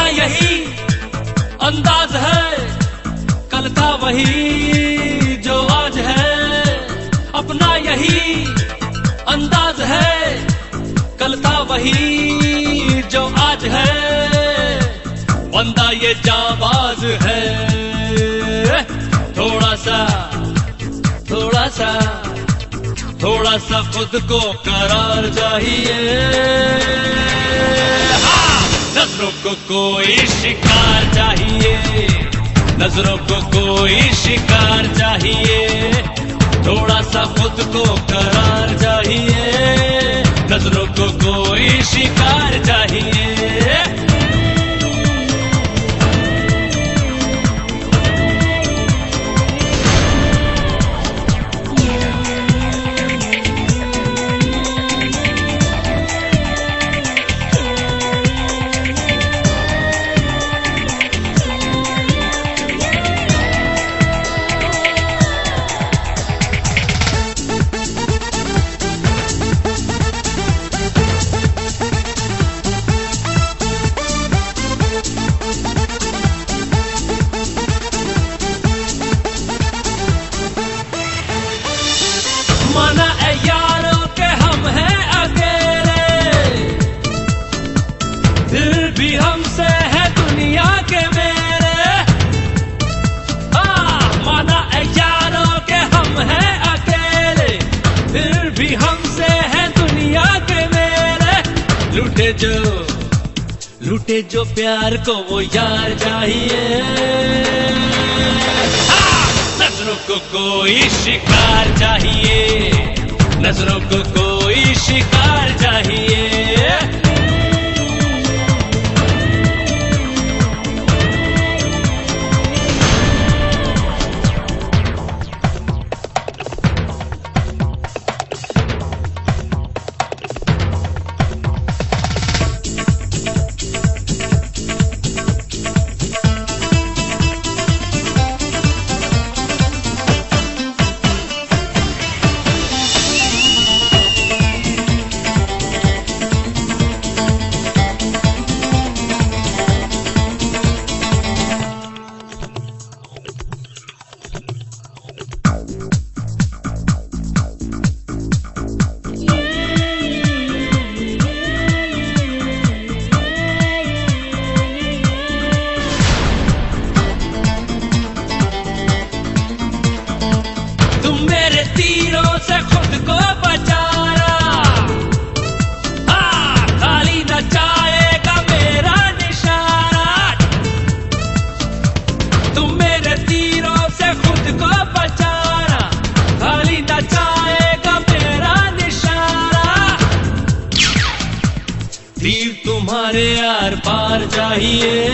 यही अंदाज है, कल का वही जो आज है। अपना यही अंदाज है, कल का वही जो आज है। बंदा ये जाबाज है, थोड़ा सा खुद को करार चाहिए। नजरों को कोई शिकार चाहिए, नजरों को कोई शिकार चाहिए। थोड़ा सा खुद को करार चाहिए, नजरों को कोई शिकार चाहिए। माना है यारों के हम हैं अकेले, फिर भी हमसे है दुनिया के मेरे। माना है यारों के हम हैं अकेले, फिर भी हमसे है दुनिया के मेरे। लूटे जो प्यार को वो यार चाहिए। नजरों को कोई शिकार चाहिए, नजरों को कोई शिकार चाहिए। तीरों से खुद को बचाना, खाली न जाएगा मेरा निशाना। तुम मेरे तीरों से खुद को बचाना, खाली न जाएगा मेरा निशाना। तीर तुम्हारे आर पार चाहिए,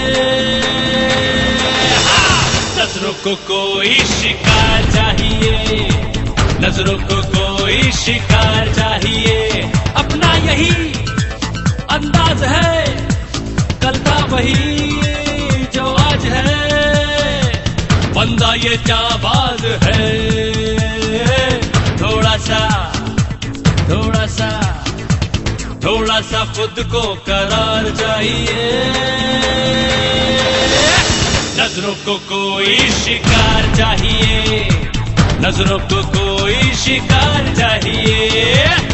नजरों को कोई शिकार चाहिए, नजरों को कोई शिकार चाहिए। अपना यही अंदाज है, कल का वही जो आज है। बंदा ये जाबाज है, थोड़ा सा खुद को करार चाहिए। नजरों को कोई शिकार चाहिए, नजरों को कोई शिकार चाहिए।